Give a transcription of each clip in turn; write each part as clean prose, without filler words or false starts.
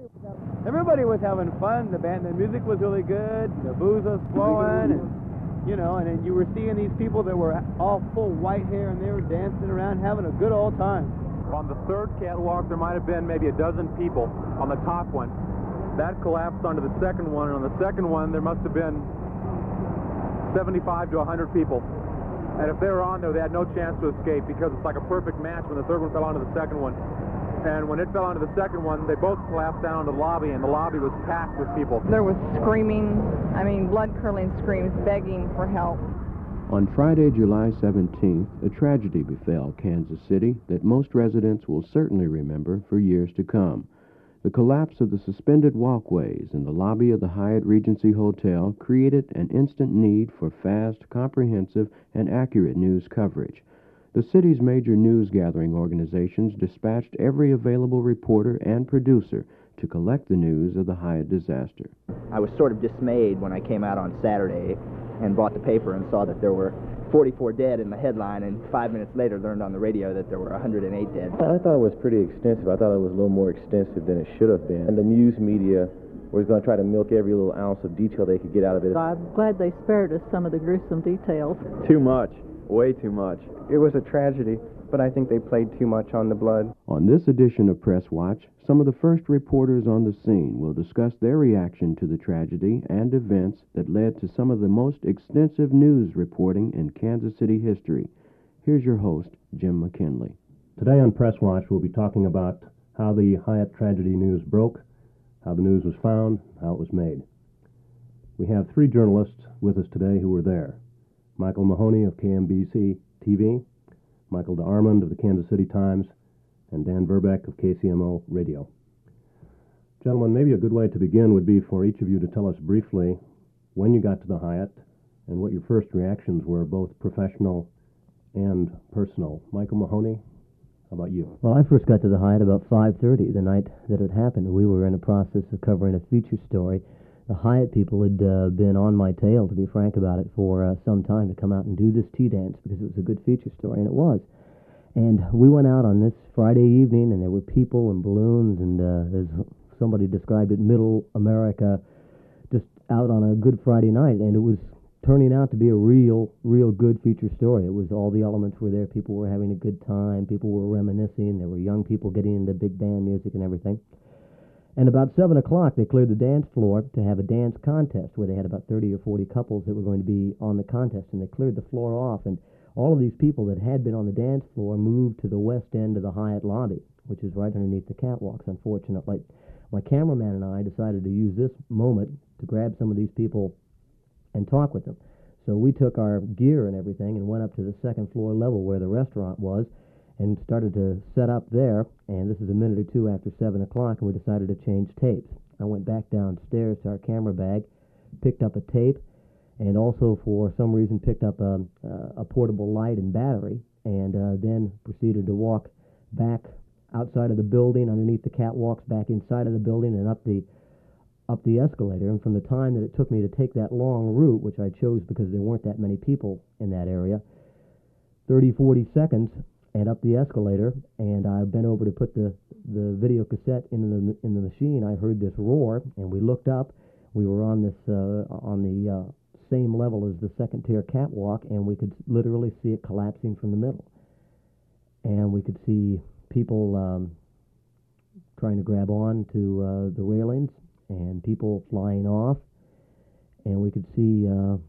Everybody was having fun. The music was really good. The booze was flowing, and then you were seeing these people that were all full white hair, and they were dancing around, having a good old time. On the third catwalk, there might have been maybe a dozen people on the top one. That collapsed onto the second one, and on the second one, there must have been 75 to 100 people. And if they were on there, they had no chance to escape because it's like a perfect match when the third one fell onto the second one. And when it fell onto the second one, they both collapsed down into the lobby, and the lobby was packed with people. There was screaming, blood-curdling screams, begging for help. On Friday, July 17th, a tragedy befell Kansas City that most residents will certainly remember for years to come. The collapse of the suspended walkways in the lobby of the Hyatt Regency Hotel created an instant need for fast, comprehensive, and accurate news coverage. The city's major news-gathering organizations dispatched every available reporter and producer to collect the news of the Hyatt disaster. I was sort of dismayed when I came out on Saturday and bought the paper and saw that there were 44 dead in the headline, and 5 minutes later learned on the radio that there were 108 dead. I thought it was pretty extensive. I thought it was a little more extensive than it should have been. And the news media was going to try to milk every little ounce of detail they could get out of it. I'm glad they spared us some of the gruesome details. Too much. Way too much. It was a tragedy, but I think they played too much on the blood. On this edition of Press Watch, some of the first reporters on the scene will discuss their reaction to the tragedy and events that led to some of the most extensive news reporting in Kansas City history. Here's your host, Jim McKinley. Today on Press Watch, we'll be talking about how the Hyatt tragedy news broke, how the news was found, how it was made. We have three journalists with us today who were there. Michael Mahoney of KMBC TV, Michael DeArmond of the Kansas City Times, and Dan Verbeck of KCMO Radio. Gentlemen, maybe a good way to begin would be for each of you to tell us briefly when you got to the Hyatt and what your first reactions were, both professional and personal. Michael Mahoney, how about you? Well, I first got to the Hyatt about 5:30 the night that it happened. We were in the process of covering a feature story. The Hyatt people had been on my tail, to be frank about it, for some time to come out and do this tea dance because it was a good feature story, and it was. And we went out on this Friday evening, and there were people and balloons, and as somebody described it, middle America, just out on a Good Friday night, and it was turning out to be a real good feature story. It was all the elements were there. People were having a good time. People were reminiscing. There were young people getting into big band music and everything. And about 7 o'clock, they cleared the dance floor to have a dance contest where they had about 30 or 40 couples that were going to be on the contest, and they cleared the floor off. And all of these people that had been on the dance floor moved to the west end of the Hyatt lobby, which is right underneath the catwalks, unfortunately. My cameraman and I decided to use this moment to grab some of these people and talk with them. So we took our gear and everything and went up to the second floor level where the restaurant was and started to set up there, and this is a minute or two after 7 o'clock, and we decided to change tapes. I went back downstairs to our camera bag, picked up a tape, and also for some reason picked up a portable light and battery, and then proceeded to walk back outside of the building, underneath the catwalks, back inside of the building, and up the escalator. And from the time that it took me to take that long route, which I chose because there weren't that many people in that area, 30, 40 seconds, and up the escalator, and I bent over to put the video cassette in the machine. I heard this roar, and we looked up. We were on the same level as the second tier catwalk, and we could literally see it collapsing from the middle. And we could see people trying to grab on to the railings, and people flying off, and we could see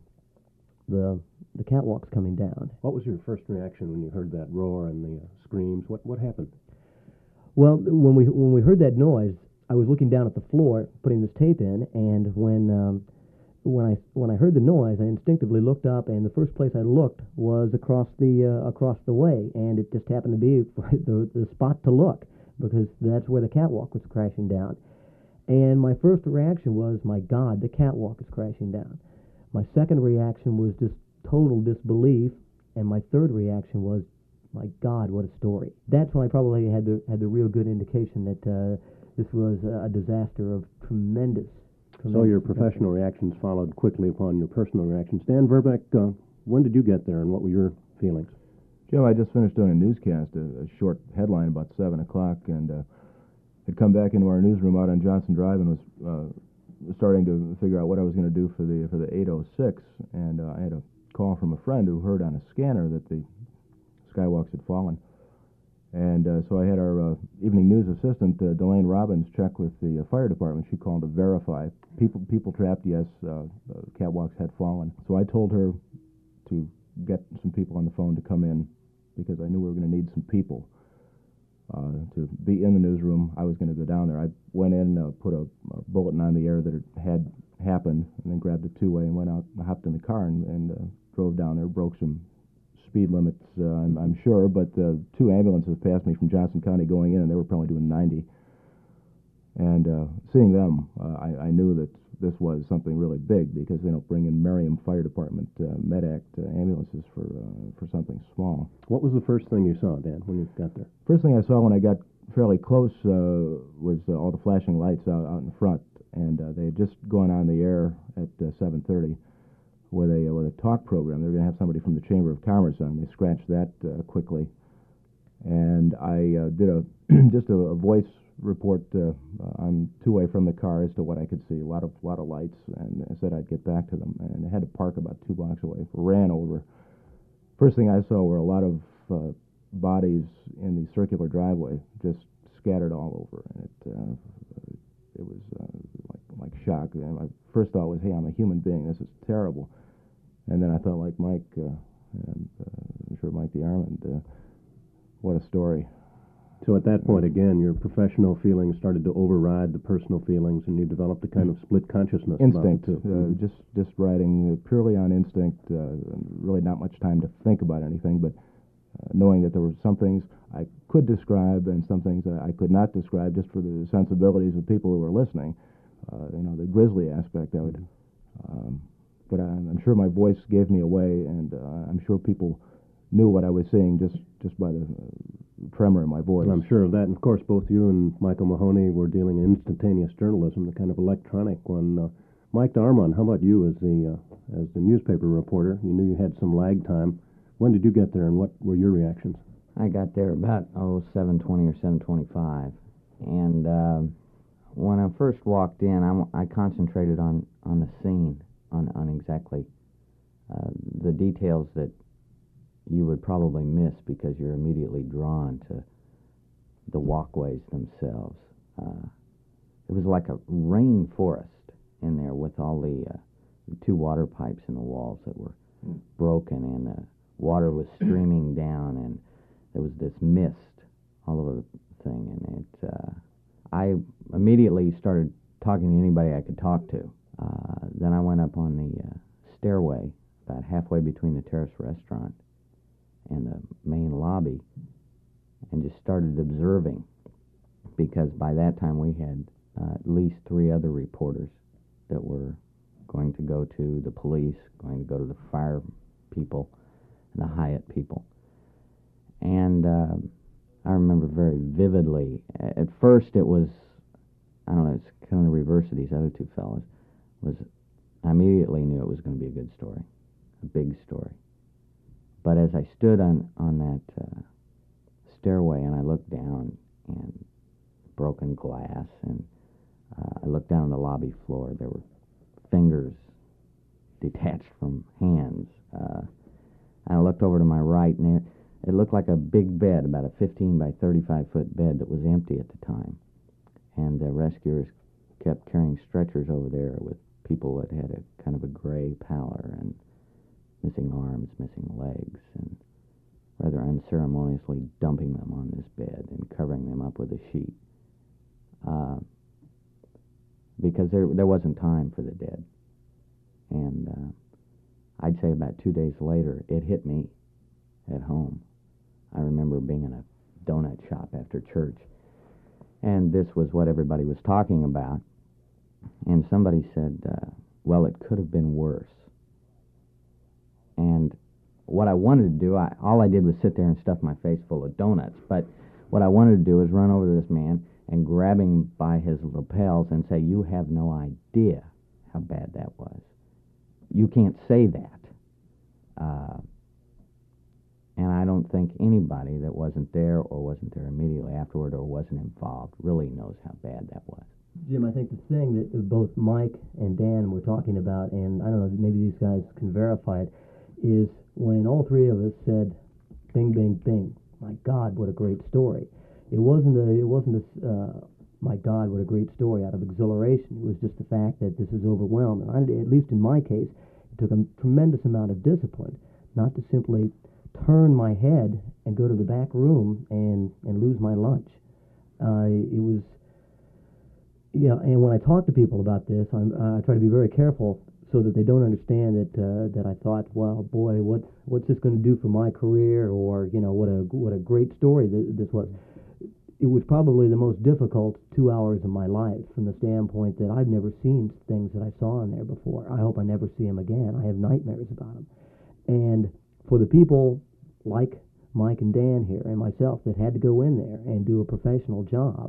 the catwalks coming down. What was your first reaction when you heard that roar and the screams? What happened? Well, when we heard that noise, I was looking down at the floor, putting this tape in, and when I heard the noise, I instinctively looked up, and the first place I looked was across the way, and it just happened to be the spot to look because that's where the catwalk was crashing down. And my first reaction was, my God, the catwalk is crashing down. My second reaction was just total disbelief, and my third reaction was, my God, what a story. That's when I probably had the real good indication that this was a disaster of tremendous. So your professional reactions followed quickly upon your personal reactions. Dan Verbeck, when did you get there, and what were your feelings? Joe, I just finished doing a newscast, a short headline about 7 o'clock, and had come back into our newsroom out on Johnson Drive and was starting to figure out what I was going to do for the 806, and I had a call from a friend who heard on a scanner that the skywalks had fallen. And so I had our evening news assistant, Delane Robbins, check with the fire department. She called to verify. People trapped, yes, catwalks had fallen. So I told her to get some people on the phone to come in because I knew we were going to need some people to be in the newsroom. I was going to go down there. I went in, put a bulletin on the air that it had happened, and then grabbed a two-way and went out, hopped in the car and drove down there, broke some speed limits, I'm sure, but two ambulances passed me from Johnson County going in, and they were probably doing 90. And seeing them, I knew that this was something really big because they don't bring in Merriam Fire Department MedAct ambulances for something small. What was the first thing you saw, Dan, when you got there? First thing I saw when I got fairly close was all the flashing lights out in front, and they had just gone on the air at 7:30 with a talk program. They were going to have somebody from the Chamber of Commerce on. They scratched that quickly, and I did just a voice report on two-way from the car as to what I could see. A lot of lights, and I said I'd get back to them. And I had to park about 2 blocks away. Ran over. First thing I saw were a lot of bodies in the circular driveway, just scattered all over, and it was like shock. And my first thought was, "Hey, I'm a human being. This is terrible." And then I thought, like Mike, I'm sure Mike the Armand, what a story. So at that point, again, your professional feelings started to override the personal feelings, and you developed a kind of split consciousness. Instinct, about it too. Just writing purely on instinct, really not much time to think about anything, but knowing that there were some things I could describe and some things I could not describe just for the sensibilities of people who were listening. The grisly aspect of it. But I'm sure my voice gave me away, and I'm sure people knew what I was saying just by the tremor in my voice. And I'm sure of that. And of course, both you and Michael Mahoney were dealing in instantaneous journalism, the kind of electronic one. Mike Darmon, how about you as the newspaper reporter? You knew you had some lag time. When did you get there, and what were your reactions? I got there about 7:20 or 7:25, and when I first walked in, I concentrated on the scene, on exactly the details that you would probably miss because you're immediately drawn to the walkways themselves. It was like a rainforest in there with all the 2 water pipes in the walls that were broken, and the water was streaming down, and there was this mist all over the thing, and I immediately started talking to anybody I could talk to. Then I went up on the stairway about halfway between the Terrace Restaurant and the main lobby and just started observing, because by that time we had at least 3 other reporters that were going to go to the police, going to go to the fire people and the Hyatt people. And I remember very vividly, at first it was, I don't know, it's kind of the reverse of these other 2 fellows, I immediately knew it was going to be a good story, a big story. But as I stood on that stairway and I looked down, and broken glass, and I looked down on the lobby floor, there were fingers detached from hands. And I looked over to my right, and it looked like a big bed, about a 15 by 35-foot bed that was empty at the time. And the rescuers kept carrying stretchers over there with people that had a kind of a gray pallor and missing arms, missing legs, and rather unceremoniously dumping them on this bed and covering them up with a sheet. Because there wasn't time for the dead. And I'd say about 2 days later, it hit me at home. I remember being in a donut shop after church, and this was what everybody was talking about. And somebody said, well, it could have been worse. And what I wanted to do, all I did was sit there and stuff my face full of donuts. But what I wanted to do was run over to this man and grab him by his lapels and say, "You have no idea how bad that was. You can't say that." And I don't think anybody that wasn't there or wasn't there immediately afterward or wasn't involved really knows how bad that was. Jim, I think the thing that both Mike and Dan were talking about, and I don't know, maybe these guys can verify it, is when all three of us said, "Bing, bing, bing." My God, what a great story! It wasn't a my God, what a great story out of exhilaration. It was just the fact that this is overwhelmed. And at least in my case, it took a tremendous amount of discipline not to simply turn my head and go to the back room and lose my lunch. It was, and when I talk to people about this, I try to be very careful so that they don't understand that I thought, well, boy, what's this going to do for my career, or what a great story this was. It was probably the most difficult 2 hours of my life from the standpoint that I've never seen things that I saw in there before. I hope I never see them again. I have nightmares about them. And for the people like Mike and Dan here and myself that had to go in there and do a professional job,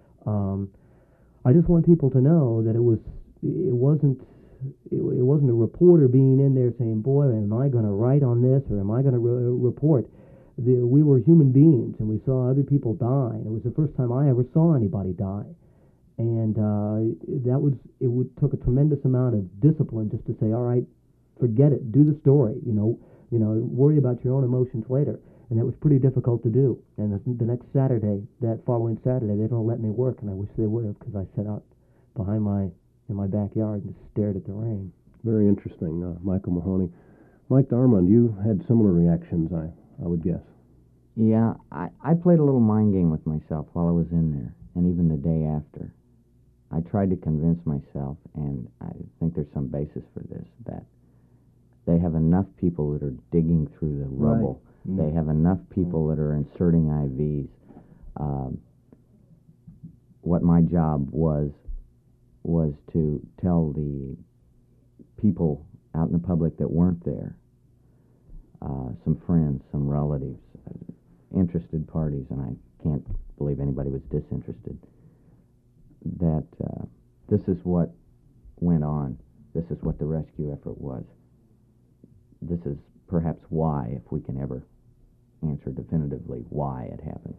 I just want people to know that it wasn't a reporter being in there saying, boy, am I going to write on this or am I going to report? We were human beings, and we saw other people die. It was the first time I ever saw anybody die, and it took a tremendous amount of discipline just to say, all right, forget it, do the story, worry about your own emotions later, and that was pretty difficult to do. And the next Saturday, that following Saturday, they don't let me work, and I wish they would have, because I sat out in my backyard and just stared at the rain. Very interesting, Michael Mahoney. Mike Darmond, you had similar reactions, I would guess. Yeah, I played a little mind game with myself while I was in there, and even the day after. I tried to convince myself, and I think there's some basis for this, that they have enough people that are digging through the rubble. Right. They have enough people that are inserting IVs. What my job was to tell the people out in the public that weren't there, some friends, some relatives, interested parties, and I can't believe anybody was disinterested, that this is what went on. This is what the rescue effort was. This is perhaps why, if we can ever answer definitively why it happened.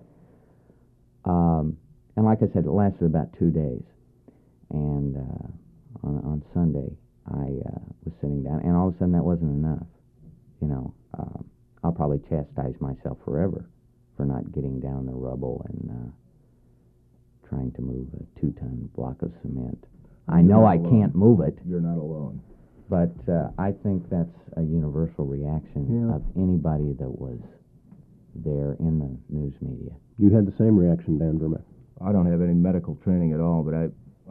And like I said, it lasted about 2 days. And on Sunday, I was sitting down, and all of a sudden that wasn't enough. I'll probably chastise myself forever for not getting down the rubble and trying to move a 2-ton block of cement. I know I can't move it. You're not alone. But I think that's a universal reaction of anybody that was there in the news media. You had the same reaction, Dan Vermeer. I don't have any medical training at all, but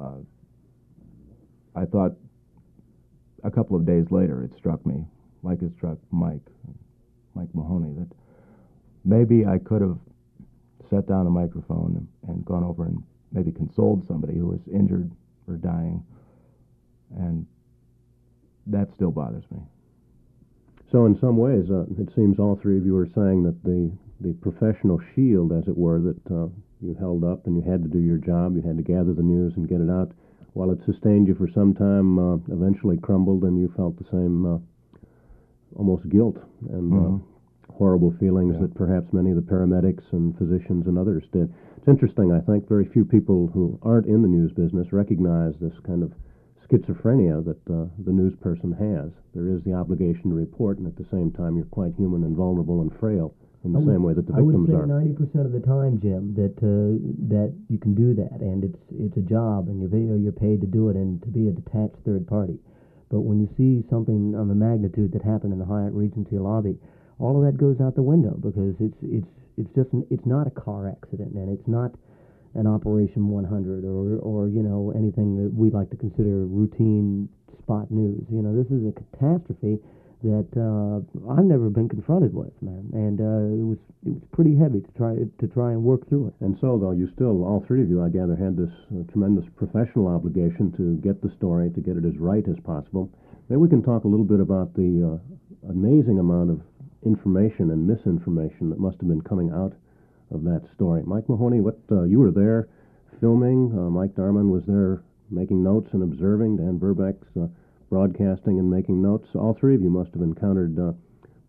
I thought a couple of days later it struck me, like it struck Mike Mahoney, that maybe I could have set down the microphone and gone over and maybe consoled somebody who was injured or dying, and that still bothers me. So in some ways, it seems all three of you are saying that the professional shield, as it were, that you held up and you had to do your job, you had to gather the news and get it out, while it sustained you for some time, eventually crumbled, and you felt the same almost guilt and horrible feelings that perhaps many of the paramedics and physicians and others did. It's interesting, I think, very few people who aren't in the news business recognize this kind of schizophrenia that the news person has. There is the obligation to report, and at the same time you're quite human and vulnerable and frail in the same way that the victims are. I would say 90% of the time, Jim, that you can do that, and it's a job, and you're paid to do it and to be a detached third party. But when you see something on the magnitude that happened in the Hyatt Regency lobby, all of that goes out the window, because it's not a car accident, and it's not an Operation 100 or anything that we like to consider routine spot news. This is a catastrophe that I've never been confronted with, man, and it was pretty heavy to try and work through it. And so, though, you still, all three of you, I gather, had this tremendous professional obligation to get the story, to get it as right as possible. Maybe we can talk a little bit about the amazing amount of information and misinformation that must have been coming out of that story. Mike Mahoney, you were there filming. Mike Darmond was there making notes and observing. Dan Verbeck's broadcasting and making notes. All three of you must have encountered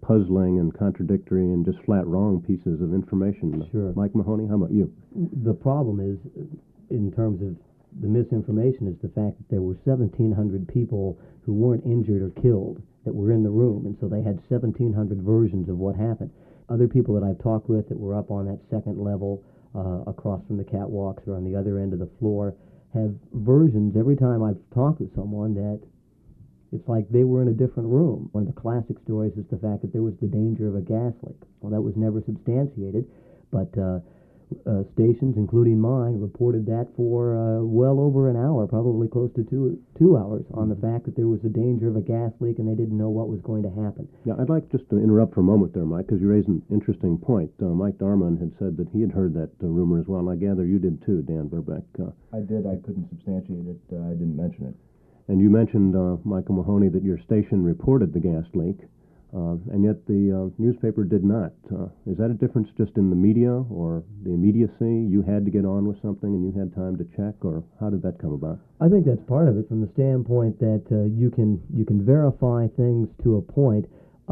puzzling and contradictory and just flat wrong pieces of information. Sure. Mike Mahoney, how about you? The problem is, in terms of the misinformation, is the fact that there were 1,700 people who weren't injured or killed that were in the room, and so they had 1,700 versions of what happened. Other people that I've talked with that were up on that second level, across from the catwalks or on the other end of the floor, have versions every time I've talked with someone that it's like they were in a different room. One of the classic stories is the fact that there was the danger of a gas leak. Well, that was never substantiated, but stations, including mine, reported that for well over an hour, probably close to two hours, on the fact that there was a danger of a gas leak and they didn't know what was going to happen. Yeah, I'd like just to interrupt for a moment there, Mike, because you raised an interesting point. Mike Darman had said that he had heard that rumor as well, and I gather you did too, Dan Burbeck. I did. I couldn't substantiate it. I didn't mention it. And you mentioned, Michael Mahoney, that your station reported the gas leak, and yet the newspaper did not. Is that a difference just in the media or the immediacy? You had to get on with something and you had time to check, or how did that come about? I think that's part of it, from the standpoint that you can verify things to a point.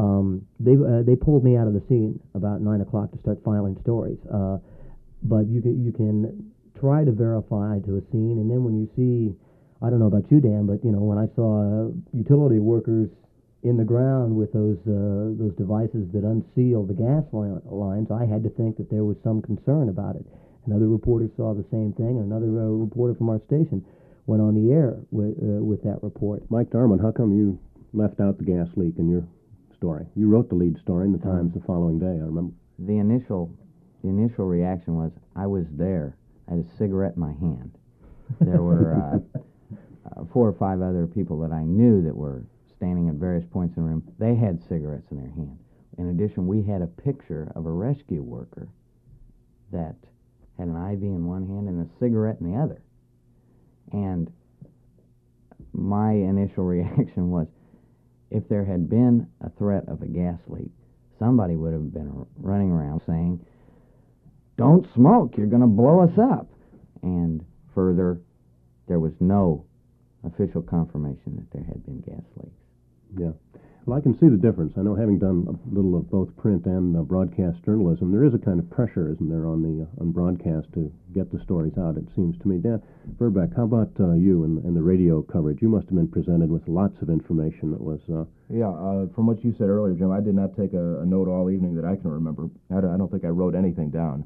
They pulled me out of the scene about 9 o'clock to start filing stories, but you can try to verify to a scene, and then when you see, I don't know about you, Dan, but when I saw utility workers in the ground with those devices that unseal the gas lines, I had to think that there was some concern about it. Another reporter saw the same thing, and another reporter from our station went on the air with that report. Mike Darman, how come you left out the gas leak in your story? You wrote the lead story in the Times the following day, I remember. The initial reaction was, I was there. I had a cigarette in my hand. There were 4 or 5 other people that I knew that were standing at various points in the room. They had cigarettes in their hand. In addition, we had a picture of a rescue worker that had an IV in one hand and a cigarette in the other. And my initial reaction was, if there had been a threat of a gas leak, somebody would have been running around saying, don't smoke, you're going to blow us up. And further, there was no official confirmation that there had been gas leaks. Yeah. Well, I can see the difference. I know, having done a little of both print and broadcast journalism, there is a kind of pressure, isn't there, on broadcast to get the stories out, it seems to me. Dan Burbeck, how about you and the radio coverage? You must have been presented with lots of information that was... from what you said earlier, Jim, I did not take a note all evening that I can remember. I don't think I wrote anything down.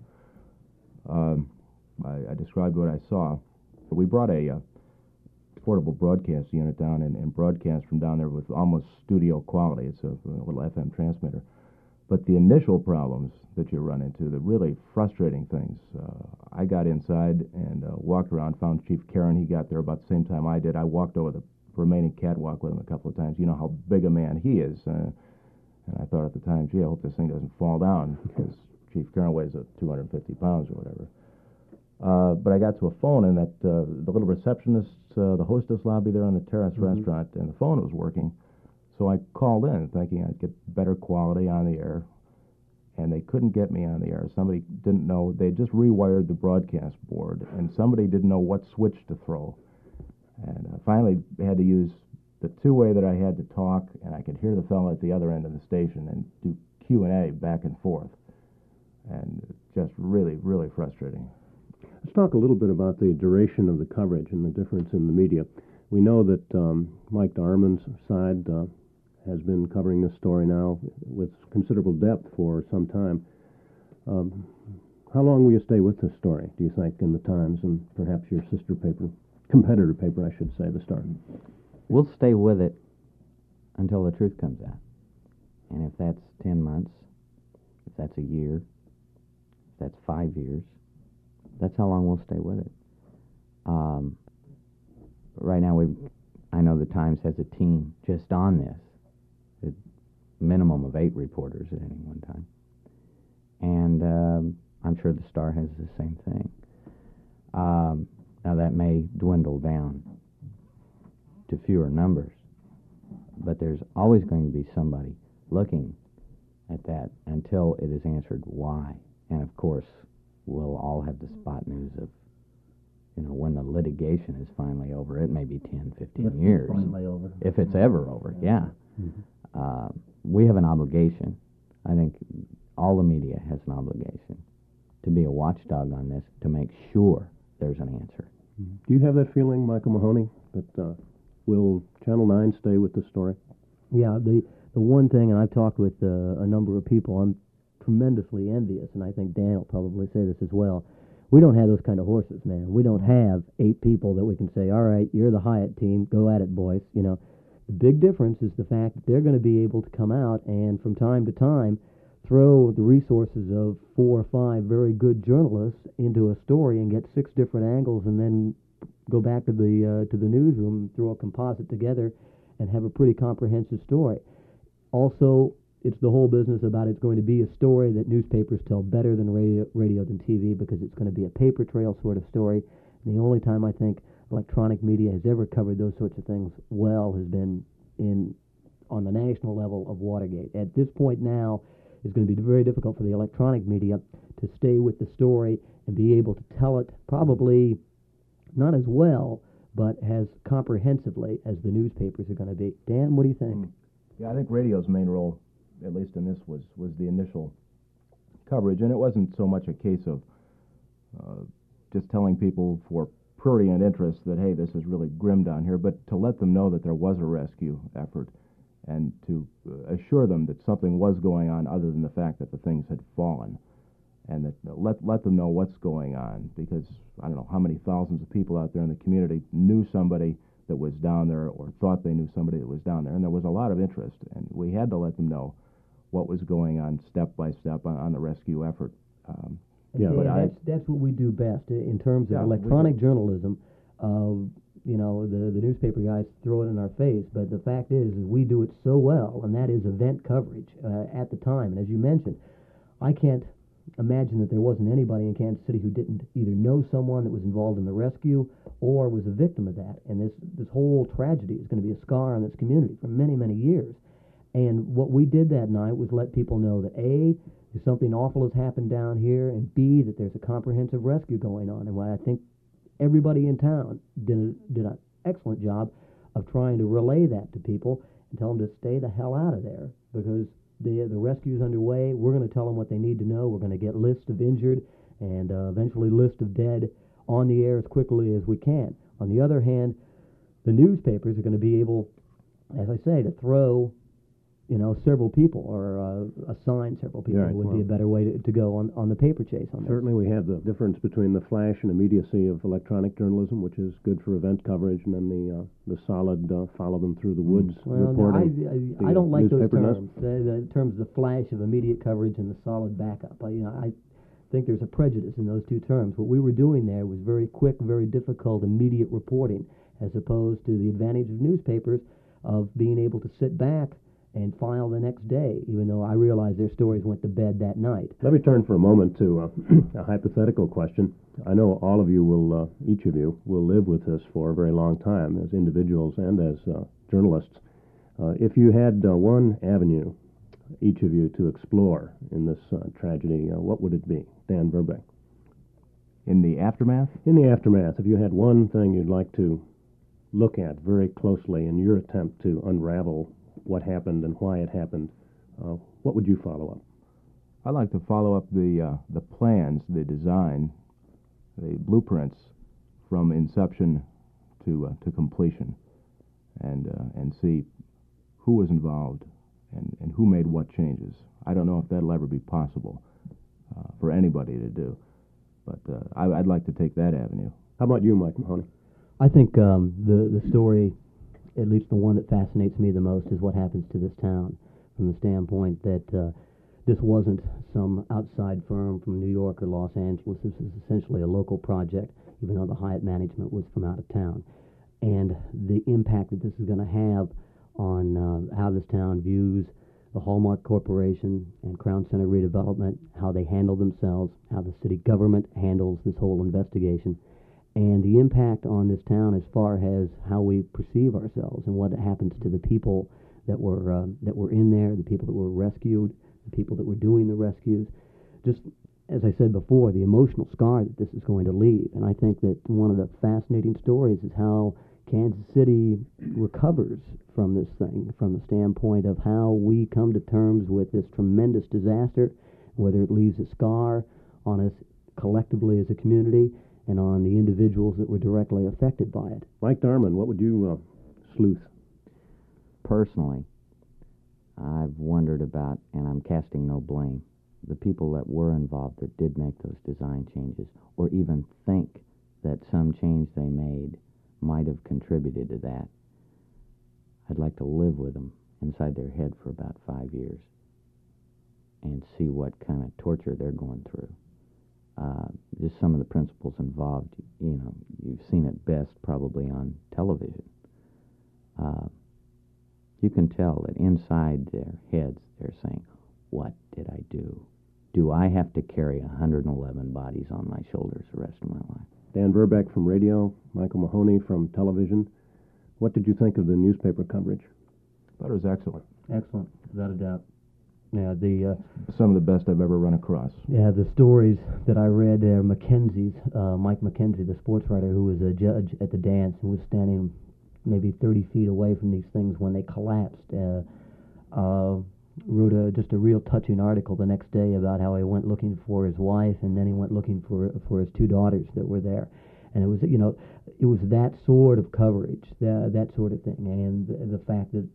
I described what I saw. We brought a portable broadcast unit down and broadcast from down there with almost studio quality. It's a little FM transmitter. But the initial problems that you run into, the really frustrating things, I got inside and walked around, found Chief Karen. He got there about the same time I did. I walked over the remaining catwalk with him a couple of times. You know how big a man he is. And I thought at the time, gee, I hope this thing doesn't fall down, because Chief Karen weighs 250 pounds or whatever. But I got to a phone, and that the little receptionist, the hostess lobby there on the Terrace restaurant, and the phone was working. So I called in thinking I'd get better quality on the air, and they couldn't get me on the air. Somebody didn't know. They just rewired the broadcast board, and somebody didn't know what switch to throw. And I finally had to use the two-way that I had to talk, and I could hear the fellow at the other end of the station and do Q&A back and forth. And just really, really frustrating. Let's talk a little bit about the duration of the coverage and the difference in the media. We know that Mike Darman's side has been covering this story now with considerable depth for some time. How long will you stay with this story, do you think, in the Times and perhaps your sister paper, competitor paper, I should say, the Star? We'll stay with it until the truth comes out. And if that's 10 months, if that's a year, if that's 5 years, that's how long we'll stay with it. Right now, I know the Times has a team just on this, a minimum of 8 reporters at any one time. And I'm sure the Star has the same thing. Now, that may dwindle down to fewer numbers, but there's always going to be somebody looking at that until it is answered why. And, of course, we'll all have the spot news of, when the litigation is finally over. It may be 10, 15 years. Finally over. If it's ever over, yeah. we have an obligation. I think all the media has an obligation to be a watchdog on this, to make sure there's an answer. Do you have that feeling, Michael Mahoney, that will Channel 9 stay with the story? Yeah, the one thing, and I've talked with a number of people, I'm tremendously envious, and I think Dan will probably say this as well. We don't have those kind of horses, man. We don't have 8 people that we can say, all right, you're the Hyatt team, go at it, boys. You know, the big difference is the fact that they're going to be able to come out and from time to time throw the resources of 4 or 5 very good journalists into a story and get 6 different angles, and then go back to the newsroom, throw a composite together, and have a pretty comprehensive story. Also, it's the whole business about it's going to be a story that newspapers tell better than radio than TV, because it's going to be a paper trail sort of story. And the only time I think electronic media has ever covered those sorts of things well has been on the national level of Watergate. At this point now, it's going to be very difficult for the electronic media to stay with the story and be able to tell it probably not as well, but as comprehensively as the newspapers are going to be. Dan, what do you think? Yeah, I think radio's main role, at least in this, was the initial coverage, and it wasn't so much a case of just telling people for prurient interest that, hey, this is really grim down here, but to let them know that there was a rescue effort and to assure them that something was going on other than the fact that the things had fallen, and that let them know what's going on, because I don't know how many thousands of people out there in the community knew somebody that was down there or thought they knew somebody that was down there, and there was a lot of interest, and we had to let them know what was going on step by step on the rescue effort. That's what we do best in terms of electronic journalism. You know, the newspaper guys throw it in our face, but the fact is we do it so well, and that is event coverage at the time. And as you mentioned, I can't imagine that there wasn't anybody in Kansas City who didn't either know someone that was involved in the rescue or was a victim of that. And this whole tragedy is going to be a scar on this community for many, many years. And what we did that night was let people know that A, if something awful has happened down here, and B, that there's a comprehensive rescue going on. And what I think everybody in town did an excellent job of trying to relay that to people and tell them to stay the hell out of there, because the rescue's underway. We're going to tell them what they need to know. We're going to get lists of injured and eventually lists of dead on the air as quickly as we can. On the other hand, the newspapers are going to be able, as I say, to throw several people, or assign several people, would be a better way to go on the paper chase on this. Certainly we have the difference between the flash and immediacy of electronic journalism, which is good for event coverage, and then the solid follow them through the woods reporting. I don't like those terms, the terms of the flash of immediate coverage and the solid backup. I think there's a prejudice in those two terms. What we were doing there was very quick, very difficult, immediate reporting, as opposed to the advantage of newspapers of being able to sit back and file the next day, even though I realize their stories went to bed that night. Let me turn for a moment to a hypothetical question. I know all of you will, each of you, will live with this for a very long time as individuals and as journalists. If you had one avenue, each of you, to explore in this tragedy, what would it be? Dan Burbank. In the aftermath? In the aftermath. If you had one thing you'd like to look at very closely in your attempt to unravel what happened and why it happened, what would you follow up? I'd like to follow up the plans, the design, the blueprints from inception to completion, and see who was involved and who made what changes. I don't know if that'll ever be possible for anybody to do, but I'd like to take that avenue. How about you, Mike Mahoney? I think the story, at least the one that fascinates me the most, is what happens to this town, from the standpoint that this wasn't some outside firm from New York or Los Angeles. This is essentially a local project, even though the Hyatt management was from out of town. And the impact that this is going to have on how this town views the Hallmark Corporation and Crown Center redevelopment, how they handle themselves, how the city government handles this whole investigation, and the impact on this town as far as how we perceive ourselves and what happens to the people that were in there, the people that were rescued, the people that were doing the rescues. Just as I said before, the emotional scar that this is going to leave. And I think that one of the fascinating stories is how Kansas City recovers from this thing from the standpoint of how we come to terms with this tremendous disaster, whether it leaves a scar on us collectively as a community and on the individuals that were directly affected by it. Mike Darman, what would you sleuth? Personally, I've wondered about, and I'm casting no blame, the people that were involved that did make those design changes, or even think that some change they made might have contributed to that. I'd like to live with them inside their head for about 5 years and see what kind of torture they're going through. Just some of the principles involved, you've seen it best probably on television. You can tell that inside their heads they're saying, what did I do? Do I have to carry 111 bodies on my shoulders the rest of my life? Dan Verbeck from radio, Michael Mahoney from television. What did you think of the newspaper coverage? I thought it was excellent. Excellent, without a doubt. Now, some of the best I've ever run across. Yeah, the stories that I read are Mackenzie's, Mike Mackenzie, the sports writer who was a judge at the dance and was standing maybe 30 feet away from these things when they collapsed. Wrote just a real touching article the next day about how he went looking for his wife, and then he went looking for his 2 daughters that were there. And it was, it was that sort of coverage, that sort of thing, and the fact that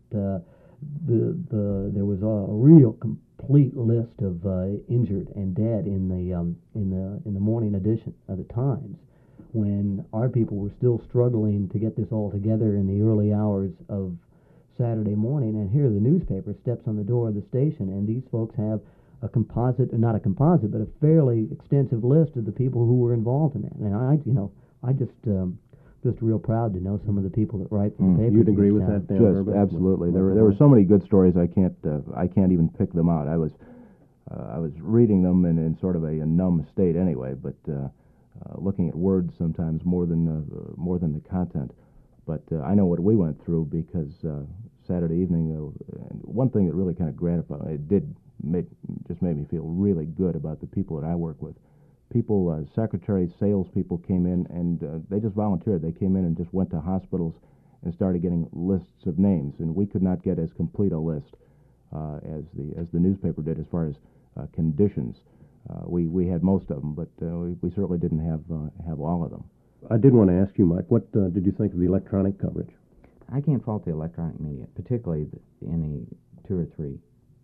there was a real complete list of injured and dead in the morning edition of the Times, when our people were still struggling to get this all together in the early hours of Saturday morning. And here the newspaper steps on the door of the station, and these folks have a composite, not a composite, but a fairly extensive list of the people who were involved in that. And I just real proud to know some of the people that write for the paper. You'd agree with that, Dan? Just absolutely. There were so many good stories. I can't even pick them out. I was reading them in sort of a numb state anyway, but looking at words sometimes more than the content. But I know what we went through because Saturday evening, one thing that really kind of gratified, just made me feel really good about the people that I work with. People, secretaries, salespeople came in, and they just volunteered. They came in and just went to hospitals and started getting lists of names, and we could not get as complete a list as the newspaper did as far as conditions. We had most of them, but we certainly didn't have all of them. I did want to ask you, Mike, what did you think of the electronic coverage? I can't fault the electronic media, particularly in the 2 or 3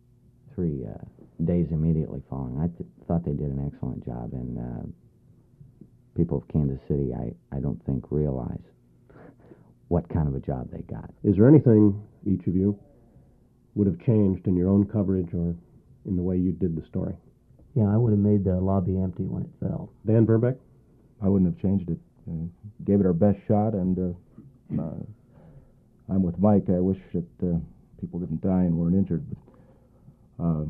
days immediately following. I thought they did an excellent job, and people of Kansas City, I don't think realize what kind of a job they got. Is there anything each of you would have changed in your own coverage or in the way you did the story? Yeah, I would have made the lobby empty when it fell. Dan Verbeck? I wouldn't have changed it. Gave it our best shot, and I'm with Mike. I wish that people didn't die and weren't injured, but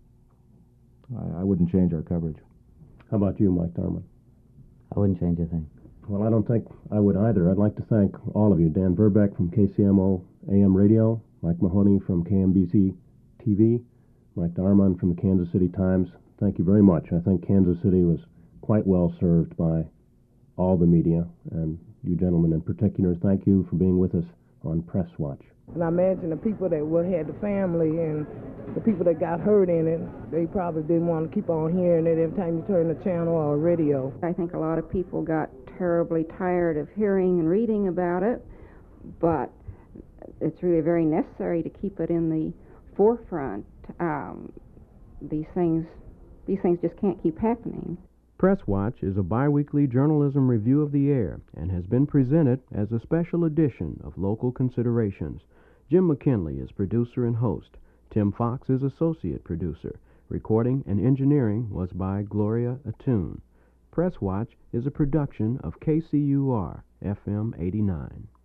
I wouldn't change our coverage. How about you, Mike Darman? I wouldn't change a thing. Well, I don't think I would either. I'd like to thank all of you. Dan Verbeck from KCMO AM Radio, Mike Mahoney from KMBC TV, Mike Darman from the Kansas City Times. Thank you very much. I think Kansas City was quite well served by all the media, and you gentlemen in particular. Thank you for being with us on Press Watch. And I imagine the people that had the family and the people that got hurt in it, they probably didn't want to keep on hearing it every time you turn the channel or radio. I think a lot of people got terribly tired of hearing and reading about it, but it's really very necessary to keep it in the forefront. These things just can't keep happening. Press Watch is a bi-weekly journalism review of the air and has been presented as a special edition of Local Considerations. Jim McKinley is producer and host. Tim Fox is associate producer. Recording and engineering was by Gloria Attune. Press Watch is a production of KCUR FM 89.